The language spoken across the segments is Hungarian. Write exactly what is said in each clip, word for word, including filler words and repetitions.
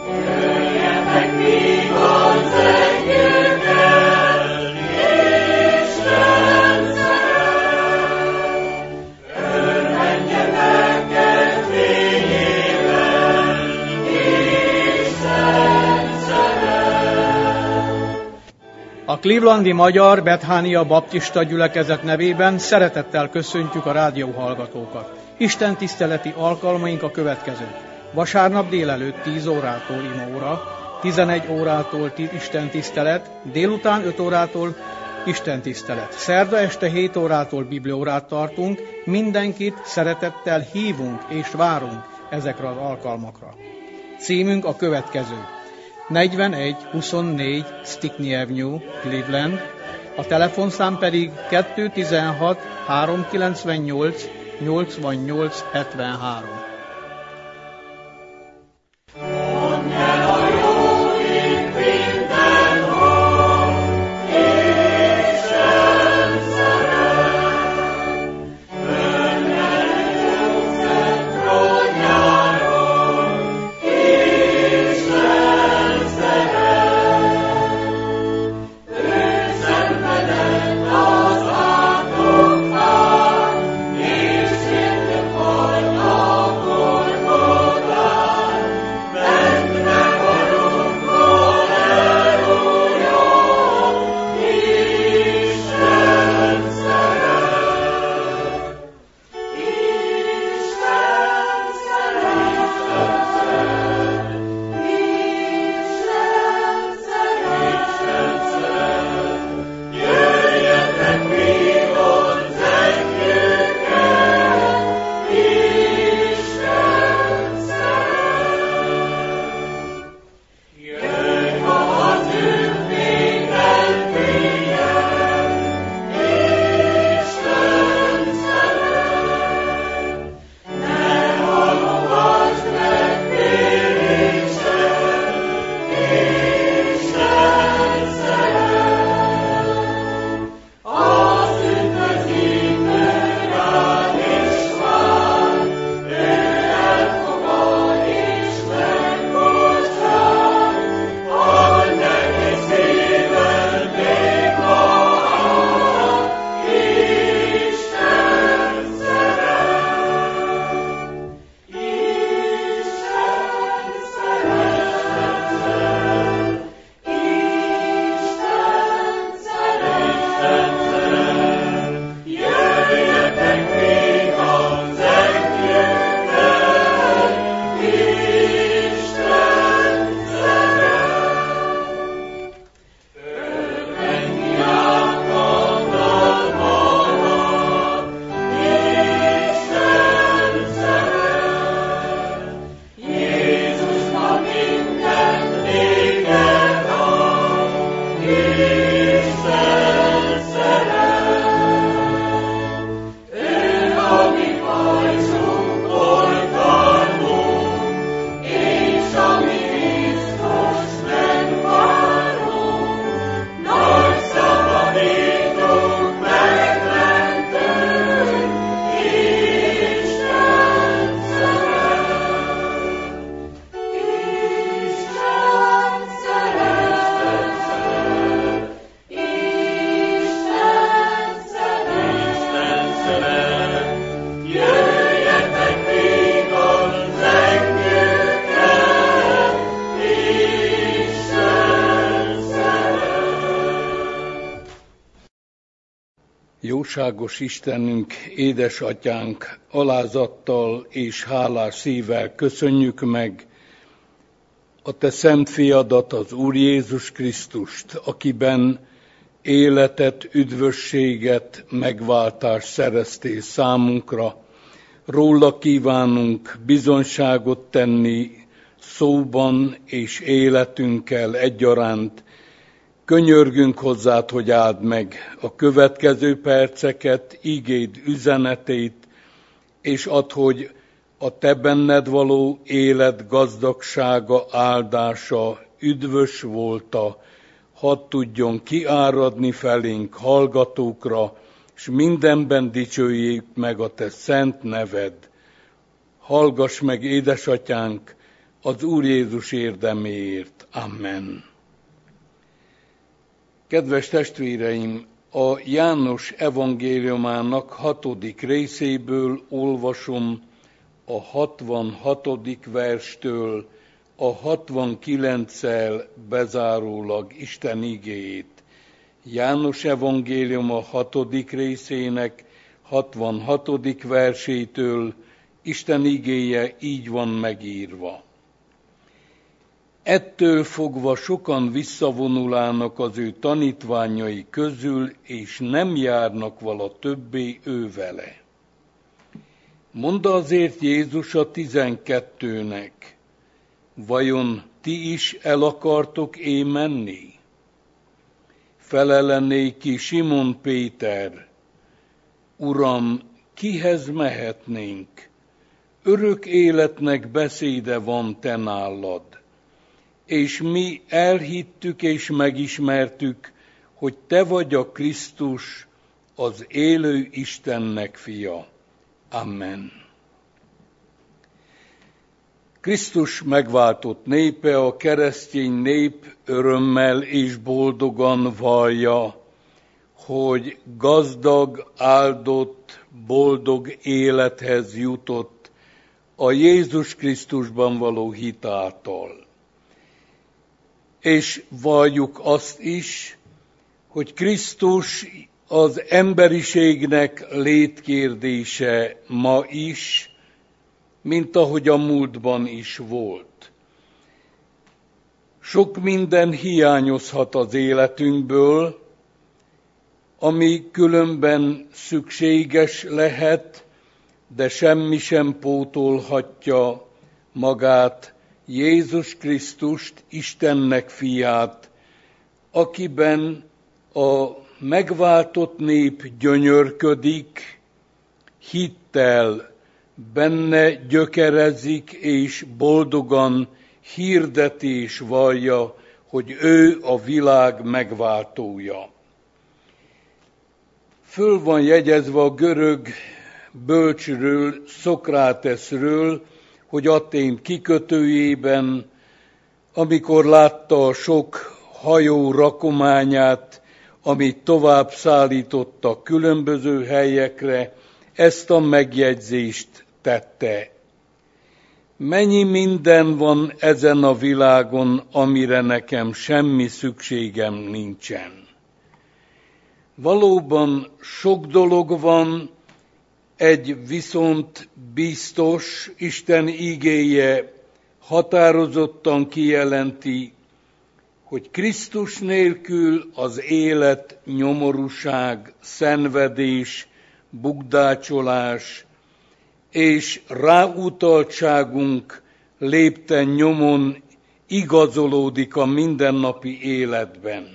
A Clevelandi Magyar Bethánia Baptista Gyülekezet nevében szeretettel köszöntjük a rádióhallgatókat. Isten tiszteleti alkalmaink a következők. Vasárnap délelőtt tíz órától imaóra, tizenegy órától Isten tisztelet, délután öt órától Isten tisztelet. Szerda este hét órától bibliaórát tartunk, mindenkit szeretettel hívunk és várunk ezekre az alkalmakra. Címünk a következő. negyvenegy huszonnégy Stickney Avenue, Cleveland, a telefonszám pedig kettő tizenhat háromszázkilencvennyolc nyolcvannyolc hetvenhárom. Jóságos Istenünk, édesatyánk, alázattal és hálás szívvel köszönjük meg a Te szent fiadat, az Úr Jézus Krisztust, akiben életet, üdvösséget, megváltást szereztél számunkra. Róla kívánunk bizonyságot tenni szóban és életünkkel egyaránt. Könyörgünk hozzád, hogy áld meg a következő perceket, igéd üzenetét, és add, hogy a te benned való élet gazdagsága, áldása, üdvös volta, hadd tudjon kiáradni felénk hallgatókra, és mindenben dicsőjék meg a te szent neved. Hallgass meg, édesatyánk, az Úr Jézus érdeméért. Amen. Kedves testvéreim, a János evangéliumának hatodik részéből olvasom a hatvanhatodik verstől a hatvankilenccel bezárólag Isten igéjét. János evangéliuma hatodik részének hatvanhatodik versétől Isten igéje így van megírva. Ettől fogva sokan visszavonulának az ő tanítványai közül, és nem járnak vala többé ő vele. Mondta azért Jézus a tizenkettőnek, vajon ti is el akartok én menni? Felele néki Simon Péter, Uram, kihez mehetnénk? Örök életnek beszéde van te nálad, és mi elhittük és megismertük, hogy te vagy a Krisztus, az élő Istennek fia. Amen. Krisztus megváltott népe, a keresztény nép örömmel és boldogan vallja, hogy gazdag, áldott, boldog élethez jutott a Jézus Krisztusban való hit által. És valljuk azt is, hogy Krisztus az emberiségnek létkérdése ma is, mint ahogy a múltban is volt. Sok minden hiányozhat az életünkből, ami különben szükséges lehet, de semmi sem pótolhatja magát, Jézus Krisztust, Istennek fiát, akiben a megváltott nép gyönyörködik, hittel benne gyökerezik és boldogan hirdeti és vallja, hogy ő a világ megváltója. Föl van jegyezve a görög bölcsről, Szokráteszről, hogy Atén kikötőjében, amikor látta a sok hajó rakományát, amit tovább szállította különböző helyekre, ezt a megjegyzést tette. Mennyi minden van ezen a világon, amire nekem semmi szükségem nincsen. Valóban sok dolog van, egy viszont biztos, Isten igéje határozottan kijelenti, hogy Krisztus nélkül az élet nyomorúság, szenvedés, bukdácsolás és ráutaltságunk lépten nyomon igazolódik a mindennapi életben.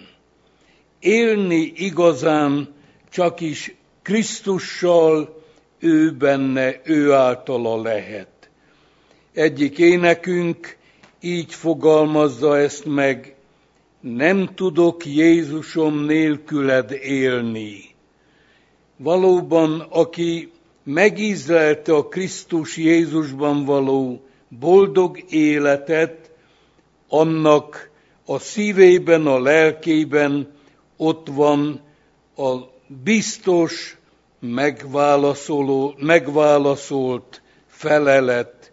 Élni igazán csak is Krisztussal, ő benne, ő általa lehet. Egyik énekünk így fogalmazza ezt meg, nem tudok Jézusom nélküled élni. Valóban, aki megízlelte a Krisztus Jézusban való boldog életet, annak a szívében, a lelkében ott van a biztos, megválaszoló, megválaszolt felelet,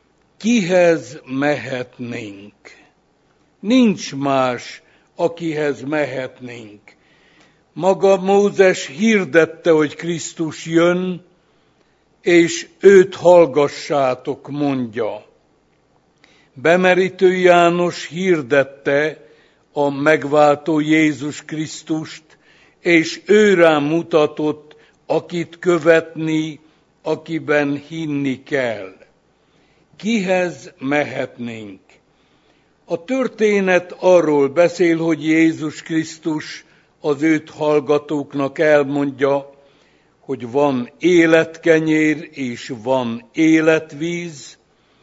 kihez mehetnénk? Nincs más, akihez mehetnénk. Maga Mózes hirdette, hogy Krisztus jön, és őt hallgassátok, mondja. Bemerítő János hirdette a megváltó Jézus Krisztust, és ő rám mutatott, akit követni, akiben hinni kell. Kihez mehetnénk? A történet arról beszél, hogy Jézus Krisztus az őt hallgatóknak elmondja, hogy van életkenyér és van életvíz,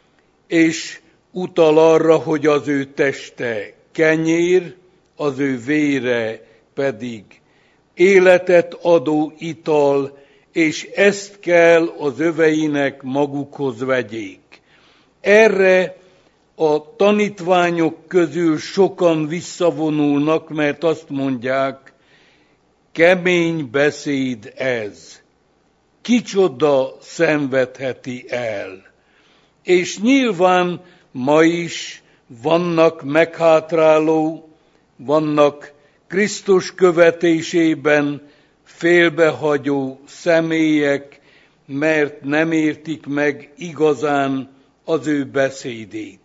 és utal arra, hogy az ő teste kenyér, az ő vére pedig életet adó ital, és ezt kell az öveinek magukhoz vegyék. Erre A tanítványok közül sokan visszavonulnak, mert azt mondják, kemény beszéd ez. Kicsoda szenvedheti el? És nyilván ma is vannak meghátráló, vannak Krisztus követésében félbehagyó személyek, mert nem értik meg igazán az ő beszédét.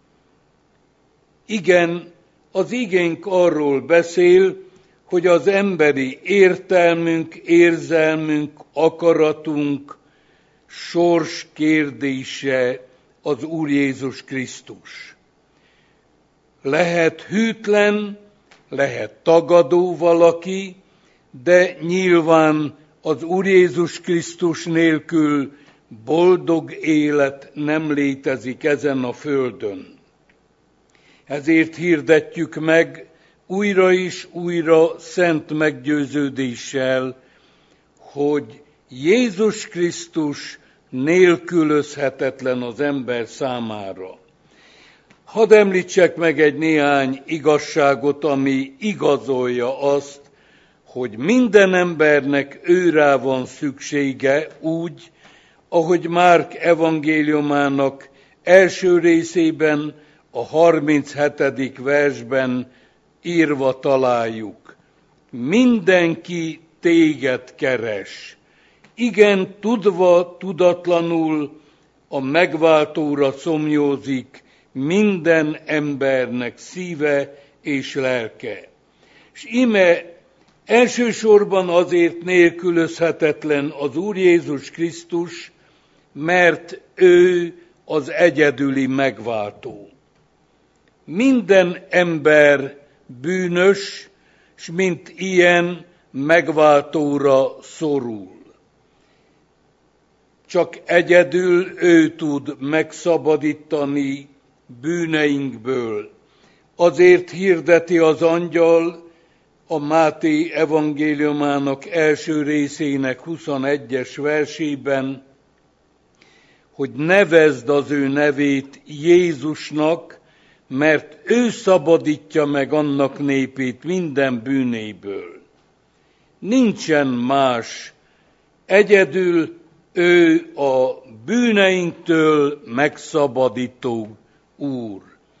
Igen, az igénk arról beszél, hogy az emberi értelmünk, érzelmünk, akaratunk sors kérdése az Úr Jézus Krisztus. Lehet hűtlen, lehet tagadó valaki, de nyilván az Úr Jézus Krisztus nélkül boldog élet nem létezik ezen a földön. Ezért hirdetjük meg újra és újra szent meggyőződéssel, hogy Jézus Krisztus nélkülözhetetlen az ember számára. Hadd említsek meg egy néhány igazságot, ami igazolja azt, hogy minden embernek őrá van szüksége úgy, ahogy Márk evangéliumának első részében, a harminchetedik versben írva találjuk. Mindenki téged keres. Igen, tudva, tudatlanul a megváltóra szomjózik minden embernek szíve és lelke. És íme elsősorban azért nélkülözhetetlen az Úr Jézus Krisztus, mert ő az egyedüli megváltó. Minden ember bűnös, s mint ilyen megváltóra szorul. Csak egyedül ő tud megszabadítani bűneinkből. Azért hirdeti az angyal a Máté evangéliumának első részének huszonegyes versében, hogy nevezd az ő nevét Jézusnak, mert ő szabadítja meg annak népét minden bűnéből. Nincsen más, egyedül ő a bűneinktől megszabadító Úr.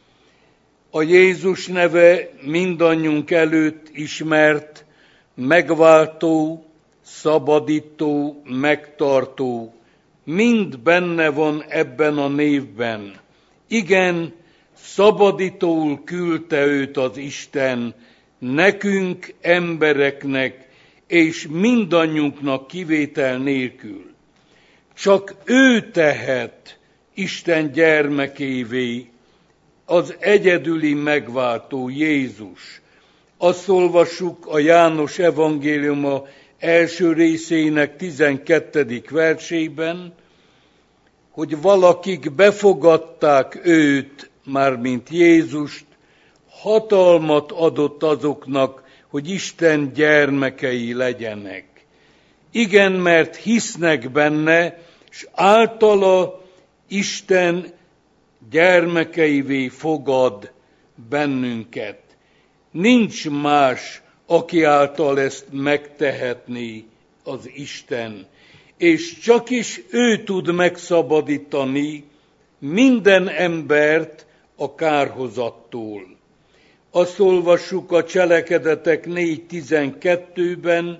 A Jézus neve mindannyiunk előtt ismert, megváltó, szabadító, megtartó, mind benne van ebben a névben. Igen, szabadítóul küldte őt az Isten, nekünk, embereknek, és mindannyiunknak kivétel nélkül. Csak ő tehet Isten gyermekévé, az egyedüli megváltó Jézus. Azt olvassuk a János evangéliuma első részének tizenkettedik versében, hogy valakik befogadták őt, mármint Jézust, hatalmat adott azoknak, hogy Isten gyermekei legyenek. Igen, mert hisznek benne, és általa Isten gyermekeivé fogad bennünket. Nincs más, aki által ezt megtehetné az Isten. És csak is ő tud megszabadítani minden embert a kárhozattól. Azt olvassuk a Cselekedetek négy tizenkettőben,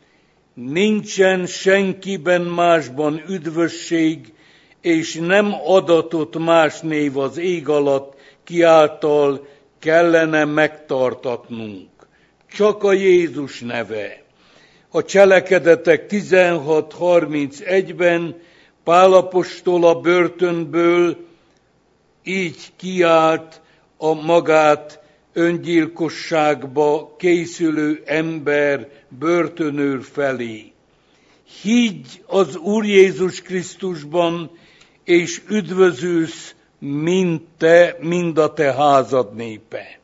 nincsen senkiben másban üdvösség, és nem adatott más név az ég alatt, kiáltal kellene megtartatnunk. Csak a Jézus neve. A Cselekedetek tizenhat harmincegyben Pál apostol a börtönből így kiált a magát öngyilkosságba készülő ember, börtönőr felé. Higgy az Úr Jézus Krisztusban, és üdvözülsz mind te, mind a te házad népe.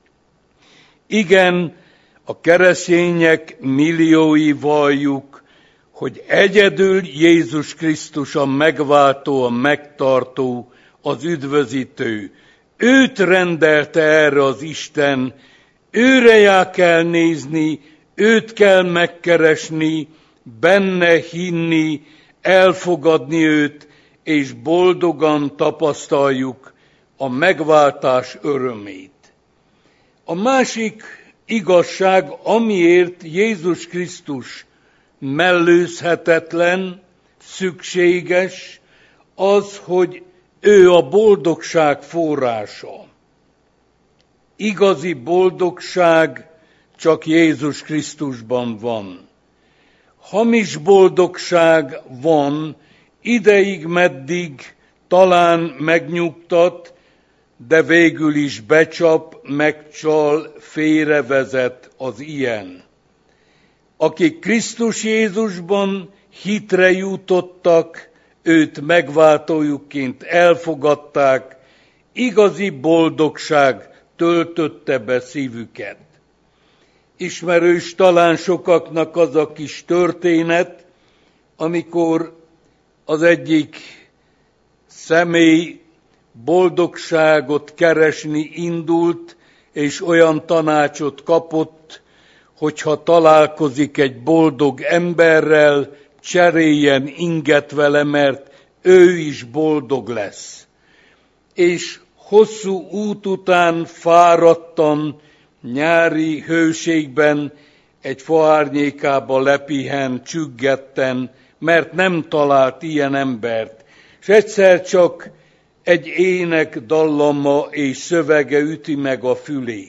Igen, a keresztények milliói valljuk, hogy egyedül Jézus Krisztus a megváltó, a megtartó, az üdvözítő. Őt rendelte erre az Isten, őre já kell nézni, őt kell megkeresni, benne hinni, elfogadni őt, és boldogan tapasztaljuk a megváltás örömét. A másik igazság, amiért Jézus Krisztus mellőzhetetlen, szükséges, az, hogy ő a boldogság forrása. Igazi boldogság csak Jézus Krisztusban van. Hamis boldogság van, ideig, meddig talán megnyugtat, de végül is becsap, megcsal, félrevezet az ilyen. Akik Krisztus Jézusban hitre jutottak, őt megváltójukként elfogadták, igazi boldogság töltötte be szívüket. Ismerős talán sokaknak az a kis történet, amikor az egyik személy boldogságot keresni indult, és olyan tanácsot kapott, hogyha találkozik egy boldog emberrel, cseréljen inget vele, mert ő is boldog lesz. És hosszú út után fáradtan, nyári hőségben egy fa árnyékába lepihen, csüggetten, mert nem talált ilyen embert. És egyszer csak egy ének dallama és szövege üti meg a fülét.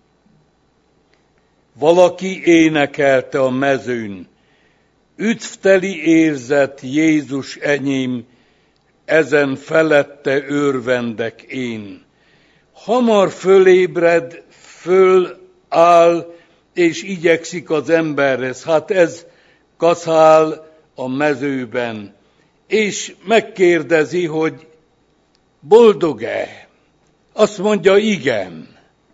Valaki énekelte a mezőn: üdvteli érzet, Jézus enyém, ezen felette örvendek én. Hamar fölébred, föláll, és igyekszik az emberhez. Hát ez kaszál a mezőben. És megkérdezi, hogy boldog-e? Azt mondja, igen.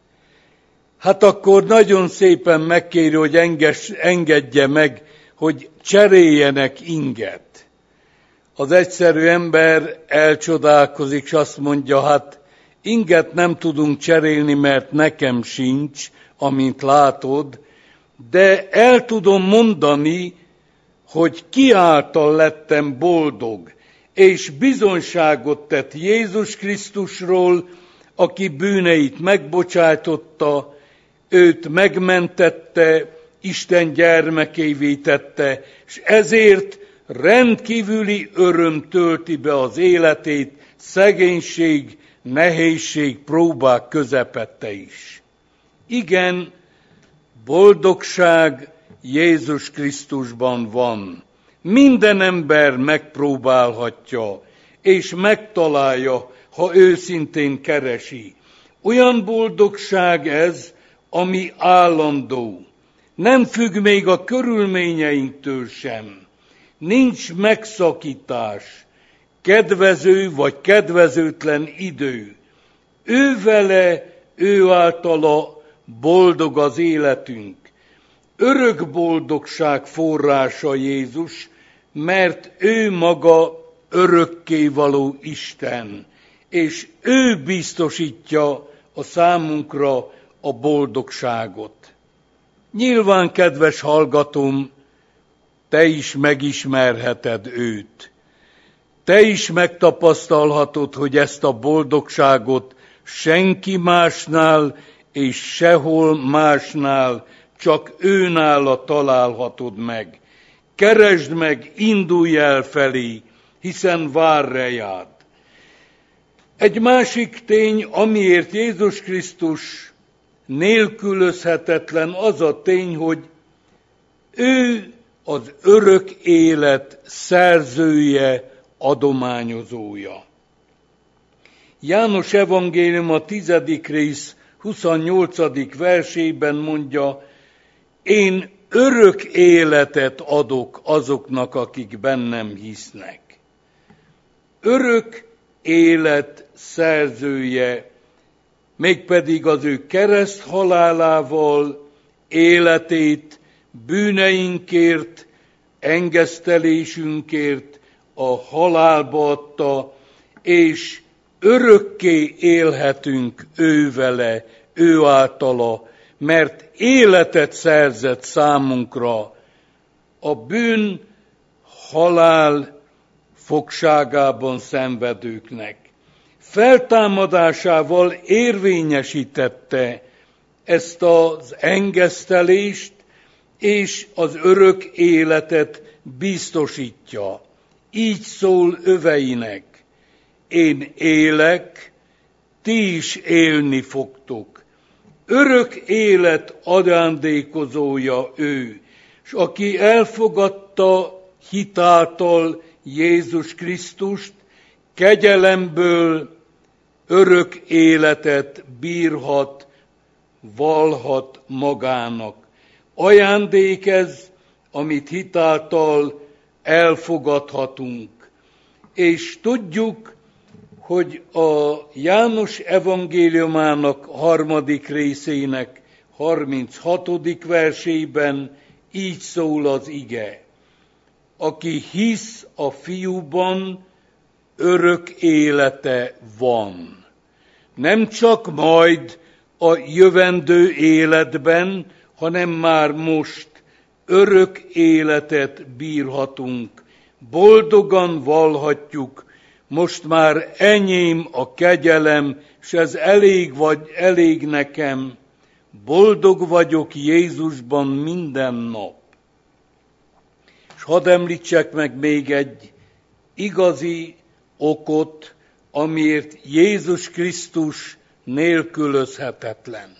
Hát akkor nagyon szépen megkéri, hogy enges, engedje meg, hogy cseréljenek inget. Az egyszerű ember elcsodálkozik, és azt mondja, hát inget nem tudunk cserélni, mert nekem sincs, amint látod, de el tudom mondani, hogy ki által lettem boldog, és bizonyságot tett Jézus Krisztusról, aki bűneit megbocsájtotta, őt megmentette, Isten gyermekévé tette, és ezért rendkívüli öröm tölti be az életét, szegénység, nehézség, próbák közepette is. Igen, boldogság Jézus Krisztusban van. Minden ember megpróbálhatja, és megtalálja, ha őszintén keresi. Olyan boldogság ez, ami állandó. Nem függ még a körülményeinktől sem. Nincs megszakítás, kedvező vagy kedvezőtlen idő. Ő vele, ő általa boldog az életünk. Örök boldogság forrása Jézus, mert ő maga örökkévaló Isten, és ő biztosítja a számunkra a boldogságot. Nyilván, kedves hallgatóm, te is megismerheted őt. Te is megtapasztalhatod, hogy ezt a boldogságot senki másnál és sehol másnál, csak őnála találhatod meg. Keresd meg, indulj el felé, hiszen vár rejád. Egy másik tény, amiért Jézus Krisztus nélkülözhetetlen, az a tény, hogy ő az örök élet szerzője, adományozója. János evangélium a tizedik rész huszonnyolcadik versében mondja: én örök életet adok azoknak, akik bennem hisznek. Örök élet szerzője, mégpedig az ő kereszt halálával életét bűneinkért, engesztelésünkért a halálba adta, és örökké élhetünk ő vele, ő általa, mert életet szerzett számunkra a bűn, halál fogságában szenvedőknek. Feltámadásával érvényesítette ezt az engesztelést, és az örök életet biztosítja. Így szól öveinek: én élek, ti is élni fogtok. Örök élet ajándékozója ő, és aki elfogadta hitáltal Jézus Krisztust, kegyelemből örök életet bírhat, valhat magának. Ajándék ez, amit hitáltal elfogadhatunk. És tudjuk, hogy a János evangéliumának harmadik részének harminchatodik versében így szól az ige: aki hisz a Fiúban, örök élete van. Nem csak majd a jövendő életben, hanem már most örök életet bírhatunk. Boldogan valhatjuk: most már enyém a kegyelem, s ez elég vagy elég nekem. Boldog vagyok Jézusban minden nap. És hadd említsek meg még egy igazi okot, amiért Jézus Krisztus nélkülözhetetlen.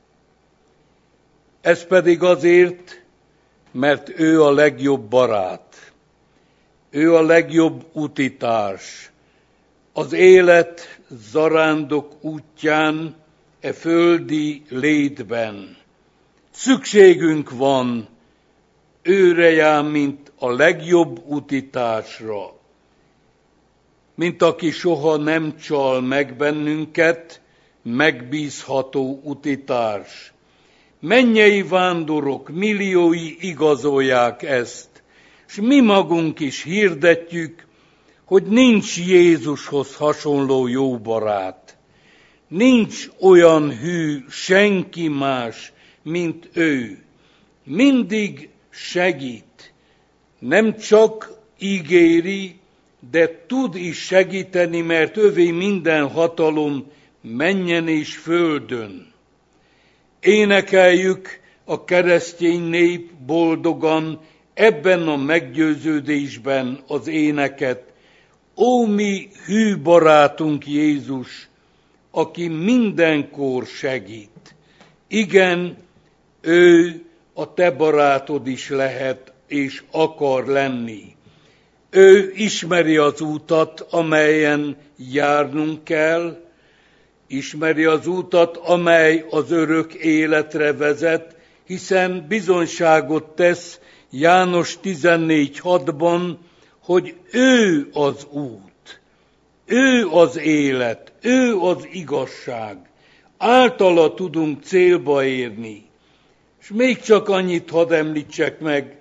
Ez pedig azért, mert ő a legjobb barát. Ő a legjobb utitárs. Az élet zarándok útján, e földi létben. Szükségünk van őre jár, mint a legjobb utitársra. Mint aki soha nem csal meg bennünket, megbízható utitárs. Mennyei vándorok milliói igazolják ezt, és mi magunk is hirdetjük, hogy nincs Jézushoz hasonló jó barát. Nincs olyan hű senki más, mint ő. Mindig segít. Nem csak ígéri, de tud is segíteni, mert övé minden hatalom mennyen és földön. Énekeljük a keresztény nép boldogan ebben a meggyőződésben az éneket: ó, mi hű barátunk Jézus, aki mindenkor segít. Igen, ő a te barátod is lehet és akar lenni. Ő ismeri az útat, amelyen járnunk kell, ismeri az útat, amely az örök életre vezet, hiszen bizonyságot tesz János tizennégy hatban, hogy ő az út, ő az élet, ő az igazság. Általa tudunk célba érni. És még csak annyit hadd említsek meg,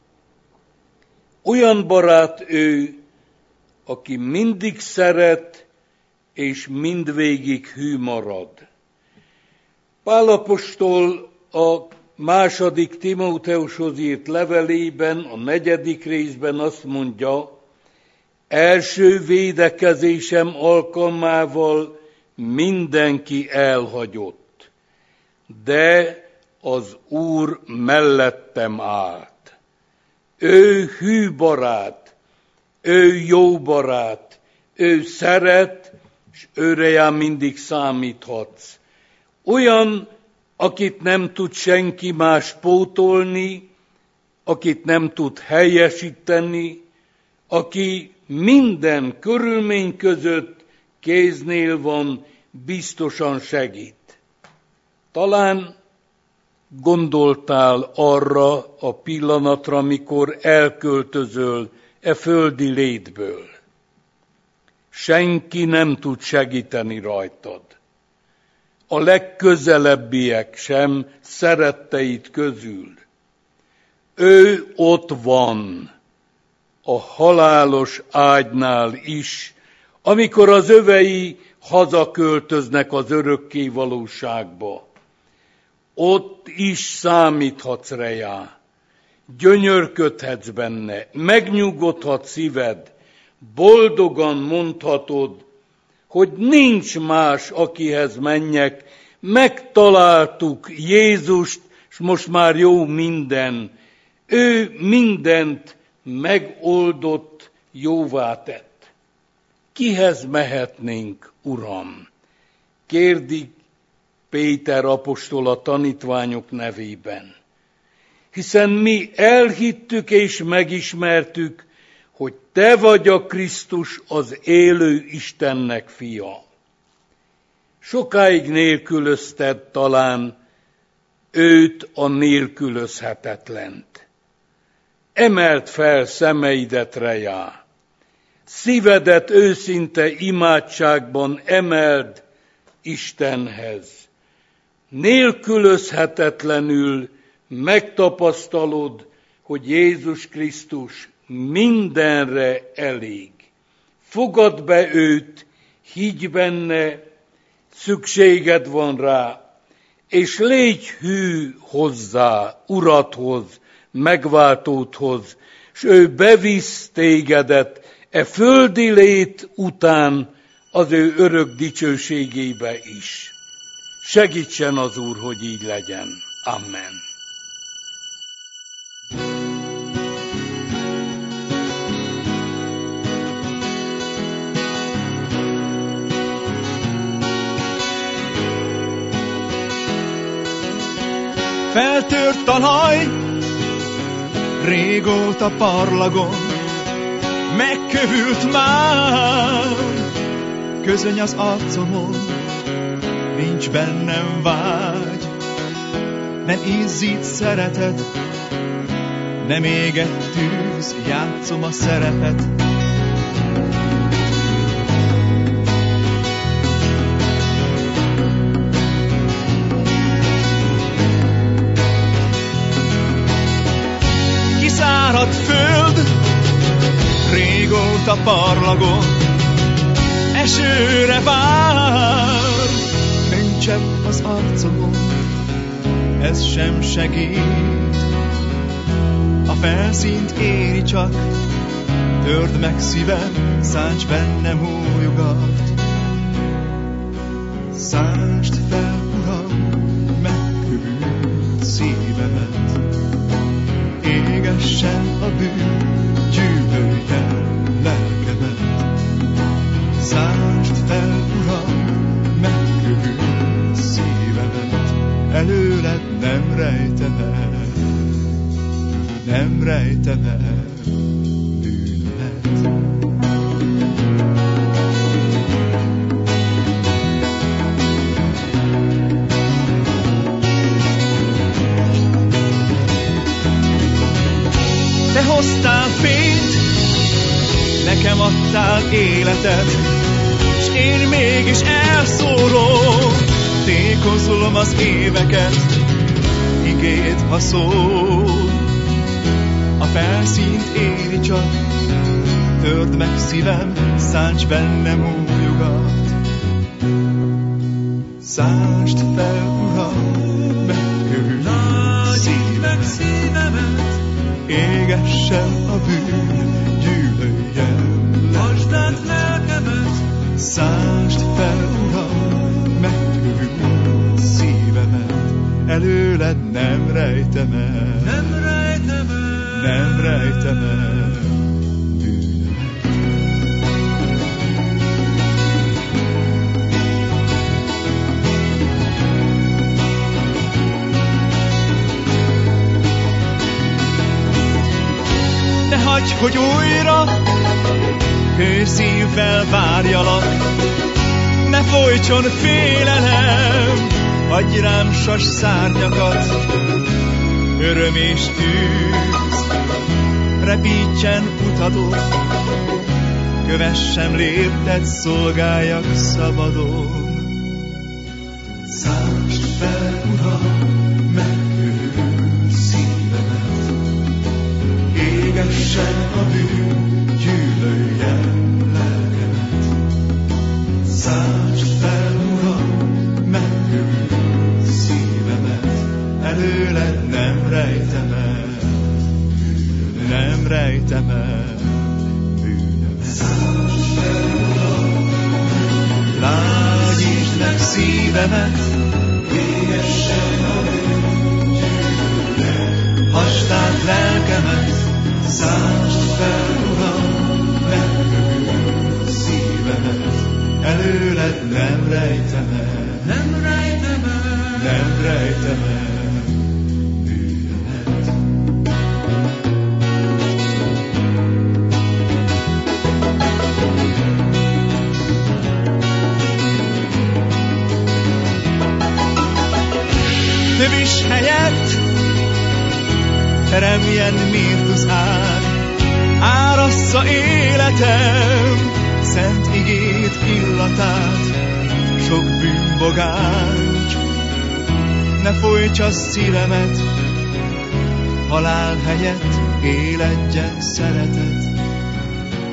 olyan barát ő, aki mindig szeret, és mindvégig hű marad. Pál apostol a második Timóteushoz írt levelében, a negyedik részben azt mondja: első védekezésem alkalmával mindenki elhagyott, de az Úr mellettem állt. Ő hű barát, ő jó barát, ő szeret, és őre jár mindig számíthatsz. Olyan, akit nem tud senki más pótolni, akit nem tud helyesíteni, aki minden körülmény között kéznél van, biztosan segít. Talán gondoltál arra a pillanatra, amikor elköltözöl e földi létből. Senki nem tud segíteni rajtad. A legközelebbiek sem szeretteid közül. Ő ott van, a halálos ágynál is, amikor az övei hazaköltöznek az örökké valóságba. Ott is számíthatsz rejá, gyönyörködhetsz benne, megnyugodhat szíved, boldogan mondhatod, hogy nincs más, akihez menjek, megtaláltuk Jézust, és most már jó minden. Ő mindent megoldott, jóvá tett. Kihez mehetnénk, Uram? Kérdik Péter apostol a tanítványok nevében. Hiszen mi elhittük és megismertük, hogy te vagy a Krisztus, az élő Istennek fia. Sokáig nélkülözted talán őt, a nélkülözhetetlent. Emeld fel szemeidet rejá, szívedet őszinte imádságban emeld Istenhez. Nélkülözhetetlenül megtapasztalod, hogy Jézus Krisztus mindenre elég. Fogad be őt, higgy benne, szükséged van rá, és légy hű hozzá, Uradhoz, megváltódhoz, s ő bevisz tégedet e földi lét után az ő örök dicsőségébe is. Segítsen az Úr, hogy így legyen. Amen. Feltört talaj, régóta parlagon, megkövült már, közöny az arcomon, nincs bennem vágy, nem izzít szeretet, nem éget tűz, játszom a szerepet. Kiszáradt föld, régóta parlagon, esőre vár, könycsepp az arcomon, ez sem segít. A felszínt éri csak, törd meg szívem, szánts bennem új ugat. Szántsd fel, Uram, megkövült szívemet, égessen a bűn, gyűlöljen lelkemet. Szántsd fel, Uram, megkövült szívemet, előled nem rejtem el, nem rejtem el bűnömet. Te hoztál fényt, nekem adtál életet, s én mégis elszólom, tékozolom az éveket, igéd, ha szól. A felszínt éri csak, törd meg szívem, szánts bennem új ugat. Szántsd fel, Uram, megkövült szívemet, égessen a bűn, gyűlöljen lelkemet. Szántsd fel, Uram, megkövült szívemet, előled nem rejtem el, nem rejtem el, nem rejtem el bűnömet. Ne hagyj, hogy újra kőszívvel várjalak, ne folytson félelem, adj rám sas szárnyakat, öröm és tűz, repítsen utadon, kövessem lépted, szolgáljak szabadon. Szántsd fel, Uram, megkövült szívemet, égessen a bűn, gyűlöljen lelkemet. Szántsd előled nem rejtem el, nem rejtem el bűnömet. Lágyítsd meg szívemet, égesen a bűngyűlölet. Hasd át lelkemet, szántsd fel, Uram, meghögült szívemet. Előled nem rejtem el, nem rejtem el, nem rejtem el bűnömet. Tövis helyett teremjen mirtusz ár, árassza életem szent igét illatát, sok bűnbogáncs. Ne folytsa szívemet, halál helyett éledjen szeretet.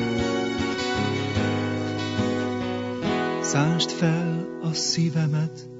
Szántsd fel a szívemet,